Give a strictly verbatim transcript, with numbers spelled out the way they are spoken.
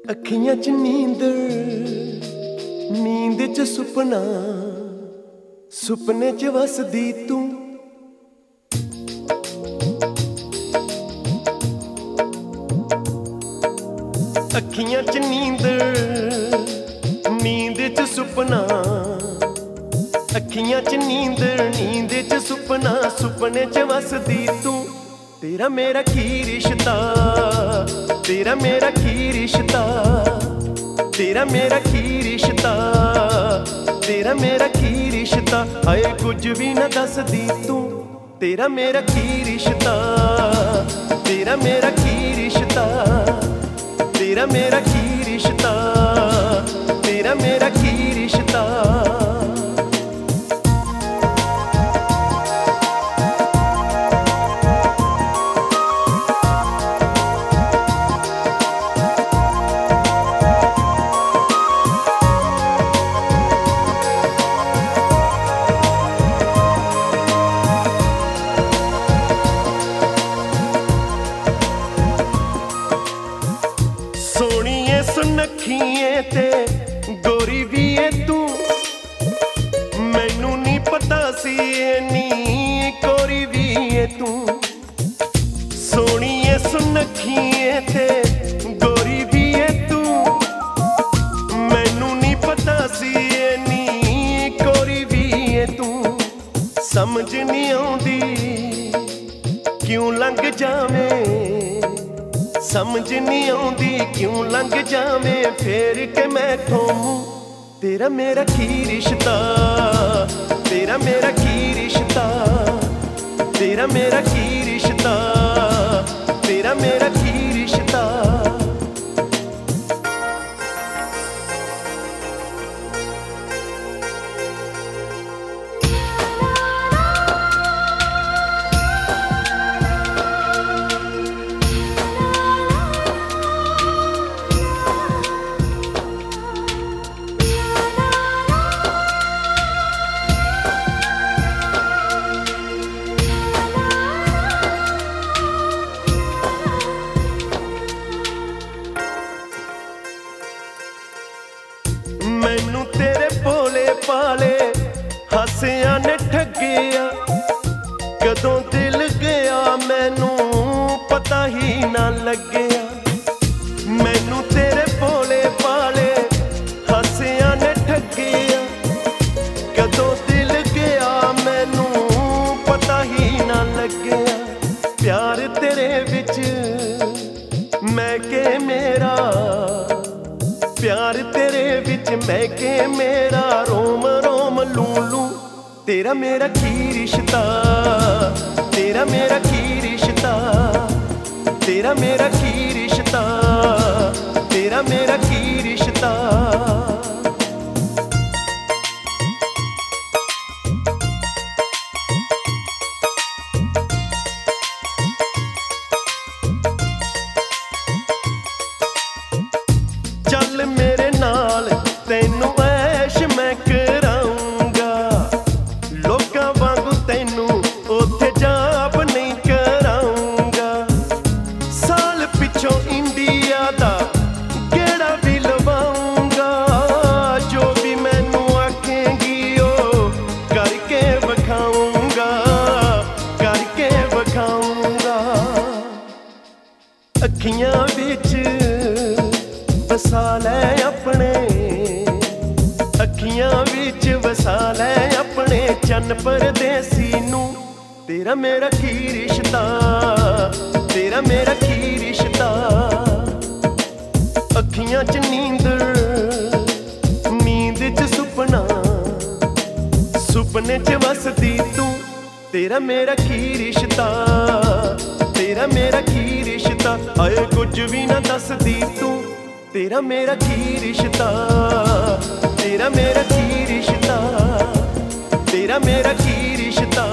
अखियां च नींद नींद च सुपना सुपने च वसदी तू अखियां च नींद नींद च सुपना अखियां च नींद नींद च सुपना सुपने च वसदी तू तेरा मेरा की रिश्ता तेरा मेरा की रिश्ता तेरा मेरा की रिश्ता तेरा मेरा की रिश्ता हाय कुछ भी ना दसदी तू तेरा मेरा की रिश्ता तेरा मेरा की रिश्ता तेरा मेरा की रिश्ता तेरा मेरा की रिश्ता सोनिए सुनखिए ते गोरी भी है तू मैनू नहीं पता सी नी गोरी भी है तू सोनिए सुनखिए ते गोरी भी है तू मैनू नहीं पता सी नी गोरी भी है तू समझ नहीं आउंदी क्यों लंघ जावे समझ नहीं आउंदी क्यों लंघ जावे फेर के मैं ठोमू तेरा मेरा की रिश्ता तेरा मेरा की रिश्ता तेरा मेरा की रिश्ता तेरा मेरा की रिश्ता मैनू तेरे भोले पाले हासिया ने ठगिया कदों दिल गया मैनू पता ही ना लगया मैनू तेरे भोले पाले हासिया ने ठगिया कदों दिल गया मैनू पता ही ना लगया प्यार तेरे विच मैं के मेरा प्यार तेरे विच मैं के मेरा रोम रोम लू लू तेरा मेरा की रिश्ता तेरा मेरा की रिश्ता तेरा मेरा की रिश्ता तेरा मेरा की रिश्ता चल मेरे नाल तैनू ऐश मैं कराऊंगा लोकां वांगू तैनू उत्थे जाप नहीं कराऊंगा साल पिछों इंडिया दा गेड़ा भी लवाऊंगा जो भी मैनू आखेंगी ओ करके विखाऊंगा करके विखाऊंगा अखियां विच वसा लै अपने अखियां विच वसा लै अपने चन्न परदेसी नू तेरा मेरा की रिश्ता तेरा मेरा की रिश्ता अखियां च नींद नींद च सुपना सुपने च वसदी तू तेरा मेरा की रिश्ता तेरा मेरा की रिश्ता आए कुछ भी ना दसदी तू तेरा मेरा की रिश्ता तेरा मेरा की रिश्ता तेरा मेरा की रिश्ता